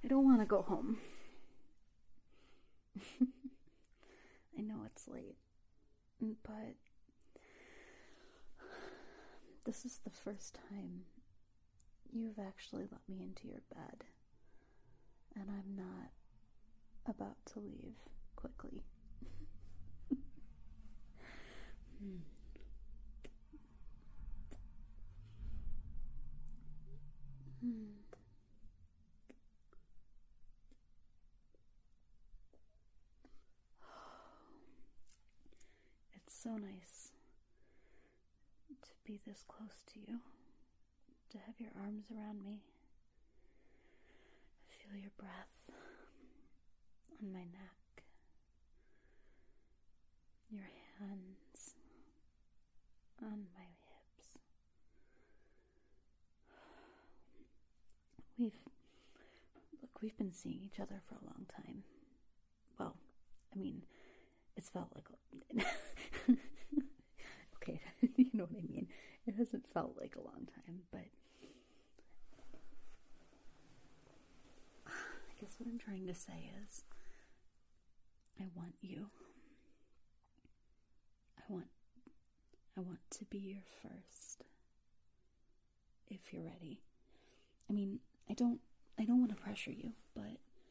I don't want to go home. I know it's late, but this is the first time you've actually let me into your bed, and I'm not about to leave quickly. It's so nice to be this close to you, to have your arms around me, feel your breath on my neck, your hands on my hips. We've been seeing each other for a long time. Well, I mean, it's felt like okay, you know what I mean. It hasn't felt like a long time, but I guess what I'm trying to say is I want you. I want to be your first. If you're ready. I mean, I don't want to pressure you, but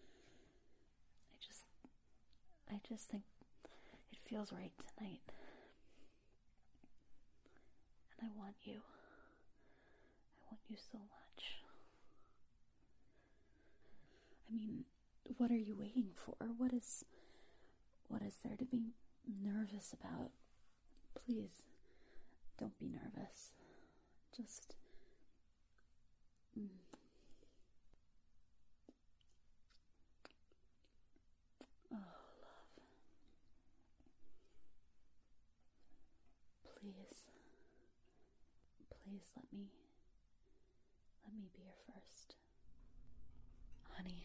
I just think it feels right tonight. And I want you. I want you so much. I mean, what are you waiting for? What is there to be nervous about? Please, don't be nervous. Just oh, love. Please let me be your first. Honey.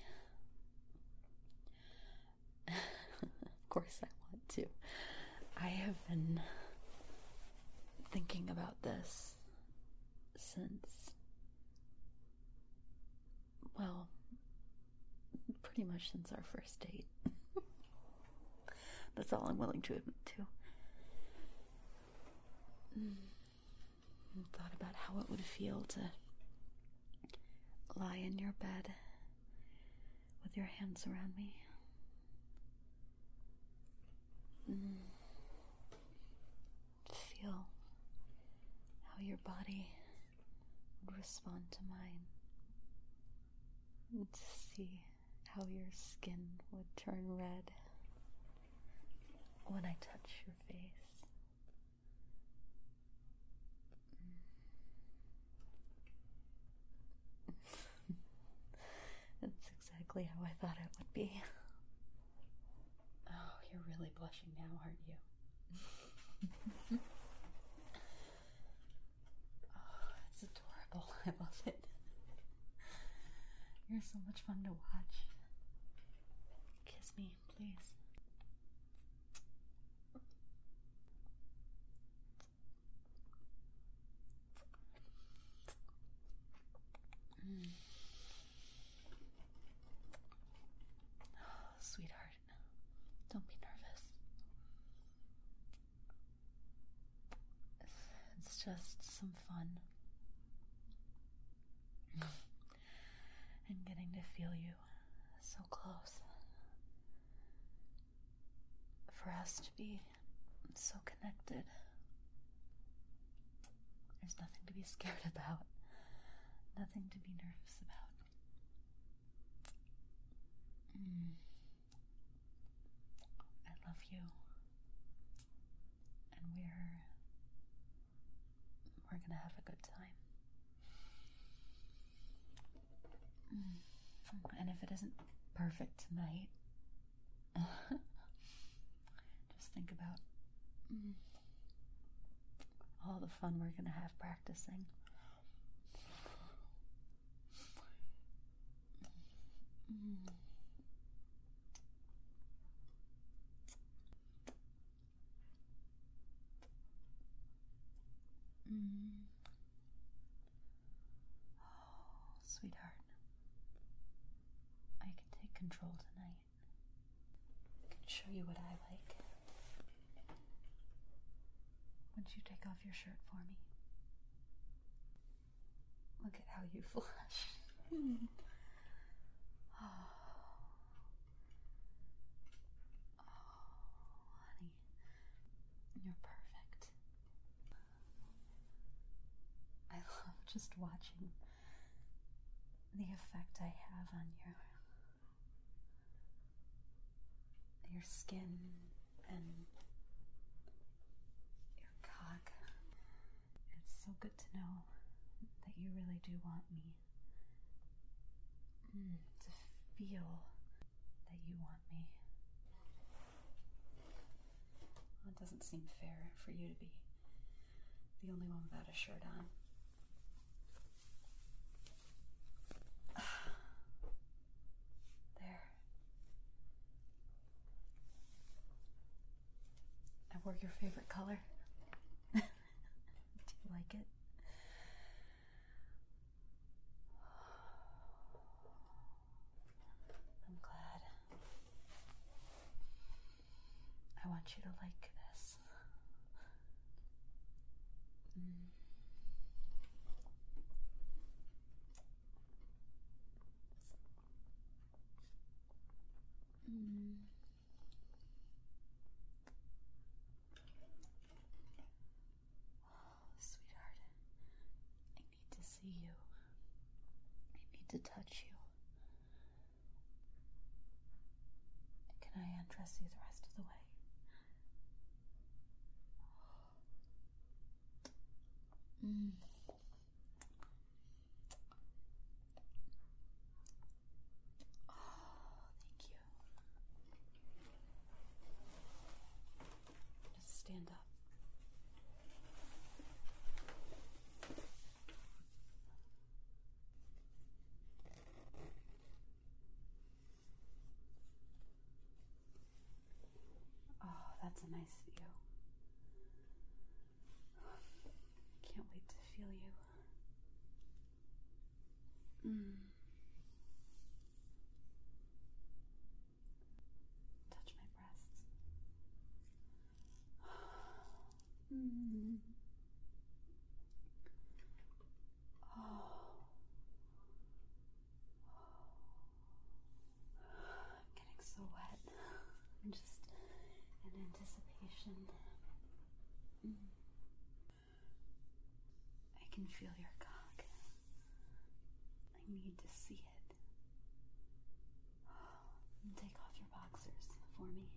Of course I want to. I have been thinking about this since, well, pretty much since our first date. That's all I'm willing to admit to. Thought about how it would feel to lie in your bed with your hands around me. Feel how your body would respond to mine. To see how your skin would turn red when I touch your face. That's exactly how I thought it would be. Oh, you're really blushing now, aren't you? Oh, it's adorable. I love it. You're so much fun to watch. Kiss me, please. Oh, sweetheart, don't be nervous. It's just some fun. And getting to feel you so close. For us to be so connected. There's nothing to be scared about. Nothing to be nervous about. I love you. And we're gonna have a good time. And if it isn't perfect tonight, just think about all the fun we're gonna have practicing. Oh, sweetheart, I control tonight. I can show you what I like. Would you take off your shirt for me? Look at how you flush. Oh, honey, you're perfect. I love just watching the effect I have on your skin and your cock. It's so good to know that you really do want me. To feel that you want me. Well, it doesn't seem fair for you to be the only one without a shirt on. There. I wore your favorite color. Do you like it? I'm glad. I want you to like this. Sweetheart, I need to see you. I need to touch you. Can I undress you the rest of the way? Oh, thank you. Just stand up. Oh, that's a nice view. Can't wait to feel you. Touch my breasts. Oh. I'm getting so wet. I'm just in anticipation. I can feel your cock. I need to see it. Take off your boxers for me.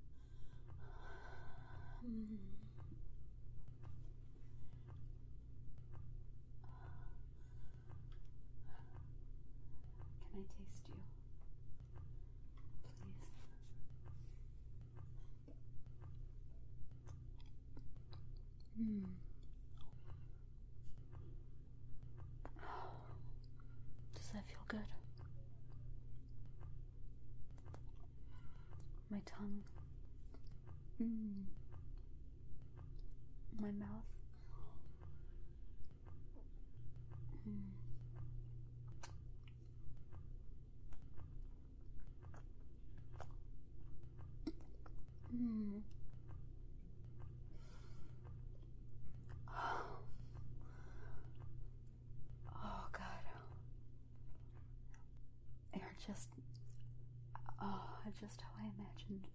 Can I taste you? Please. Does that feel good? My tongue. My mouth. Oh, God. You're just how I imagined.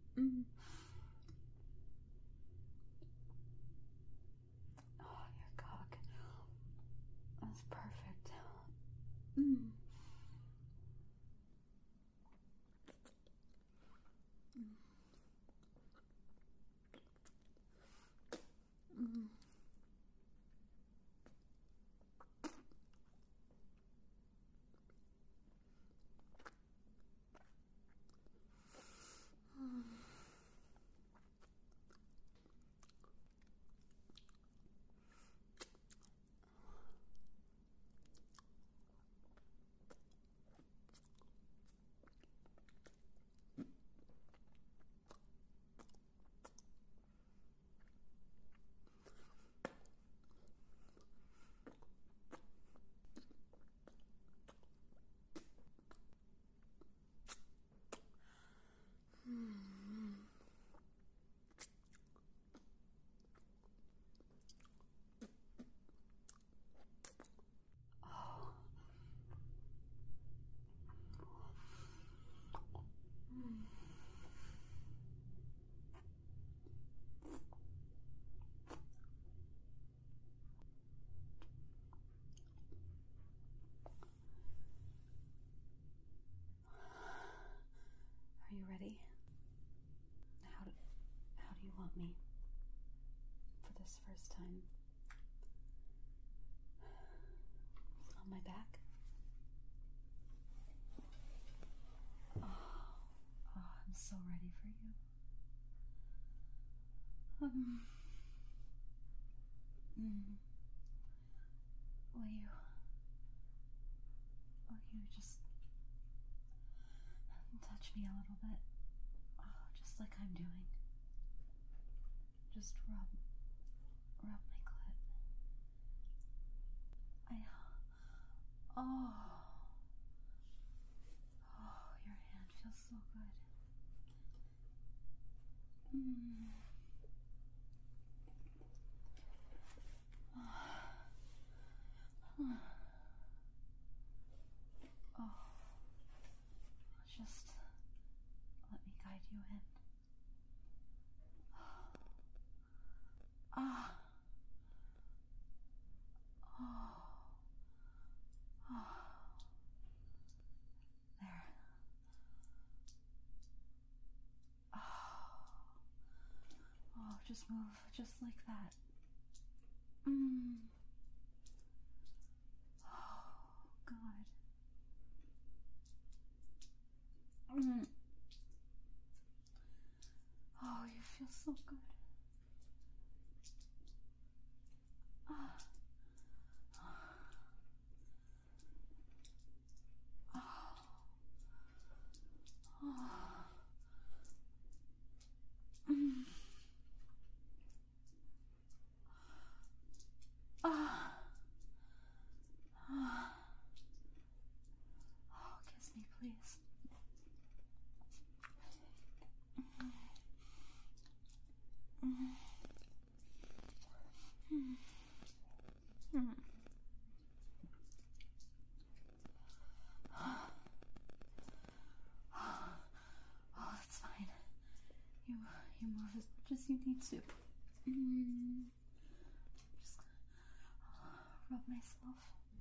Oh, your cock. That's perfect. this first time. On my back. Oh, I'm so ready for you. Will you just touch me a little bit? Oh, just like I'm doing. Just rub my clit. Oh, your hand feels so good. Just let me guide you in. Ah. There. Just move just like that. Oh, God. Oh, you feel so good. Kiss me, please. Oh, that's fine. You move as much as you need to. Just rub myself.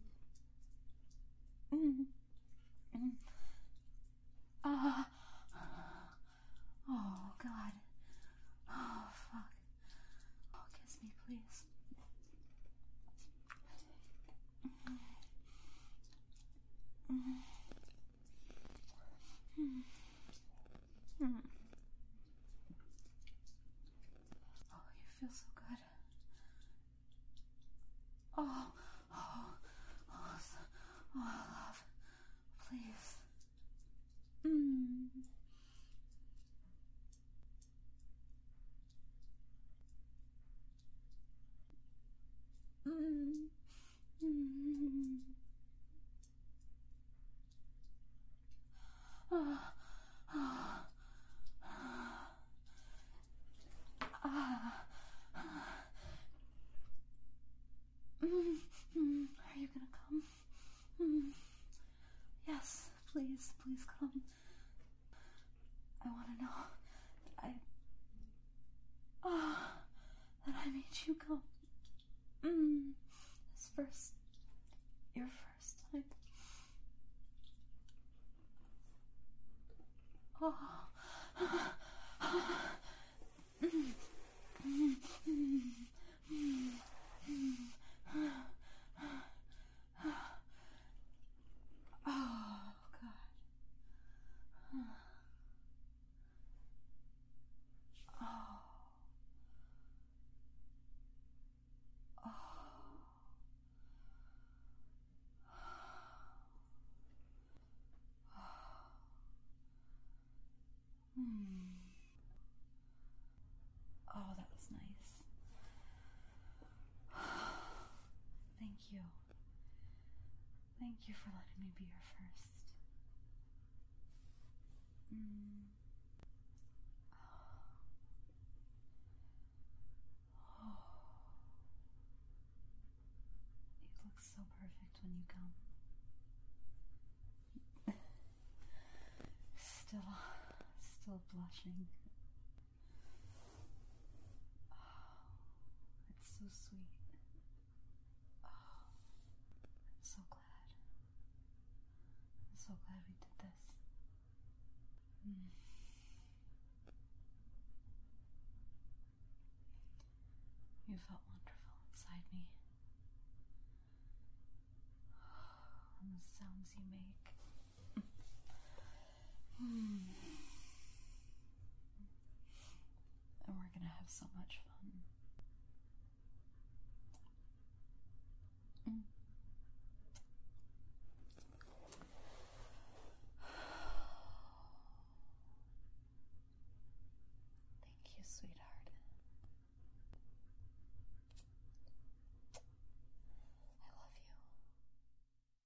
Oh, God. Oh, fuck. Oh, kiss me, please. Oh, you feel so good. Oh, love. Please. Are you gonna come? Yes, please come. I want to know that I made you come. Your first time. Oh, that was nice. Thank you. Thank you for letting me be your first. You look so perfect when you come. Still blushing. It's so sweet. I'm so glad. I'm so glad we did this. You You felt wonderful inside me. And the sounds you make. And we're gonna have so much